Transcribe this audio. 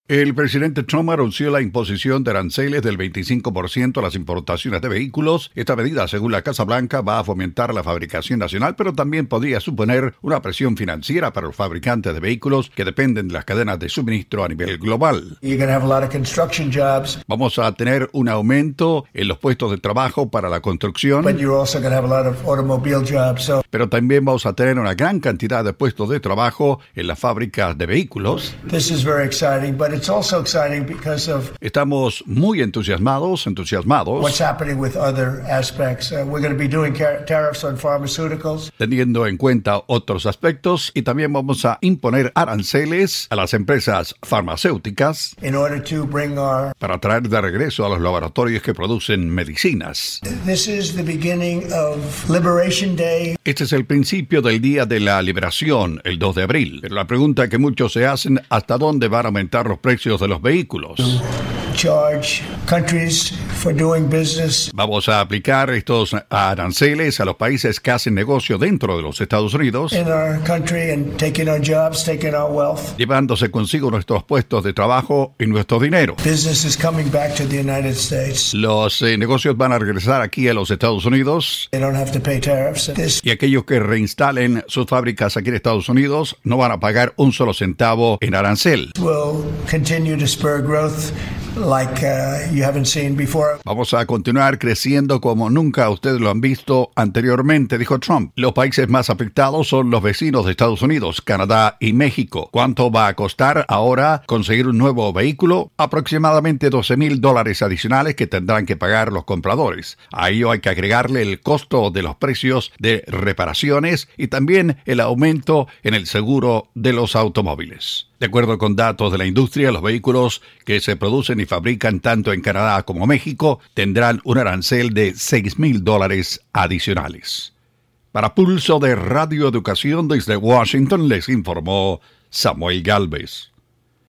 El presidente Trump anunció la imposición de aranceles del 25% a las importaciones de vehículos. Esta medida, según la Casa Blanca, va a fomentar la fabricación nacional, pero también podría suponer una presión financiera para los fabricantes de vehículos que dependen de las cadenas de suministro a nivel global. Vamos a tener un aumento en los puestos de trabajo para la construcción, pero también vamos a tener una gran cantidad de puestos de trabajo en las fábricas de vehículos. Estamos muy entusiasmados. Teniendo en cuenta otros aspectos, y también vamos a imponer aranceles a las empresas farmacéuticas para traer de regreso a los laboratorios que producen medicinas. Este es el principio del Día de la Liberación, el 2 de abril. Pero la pregunta que muchos se hacen, ¿hasta dónde van a aumentar los precios de los vehículos? Vamos a aplicar estos aranceles a los países que hacen negocio dentro de los Estados Unidos, llevándose consigo nuestros puestos de trabajo y nuestro dinero. Los negocios van a regresar aquí a los Estados Unidos, y aquellos que reinstalen sus fábricas aquí en Estados Unidos no van a pagar un solo centavo en arancel. Vamos a continuar creciendo como nunca ustedes lo han visto anteriormente, dijo Trump. Los países más afectados son los vecinos de Estados Unidos, Canadá y México. ¿Cuánto va a costar ahora conseguir un nuevo vehículo? Aproximadamente $12,000 adicionales que tendrán que pagar los compradores. A ello hay que agregarle el costo de los precios de reparaciones y también el aumento en el seguro de los automóviles. De acuerdo con datos de la industria, los vehículos que se producen y fabrican tanto en Canadá como México tendrán un arancel de $6,000 adicionales. Para Pulso de Radio Educación desde Washington les informó Samuel Gálvez.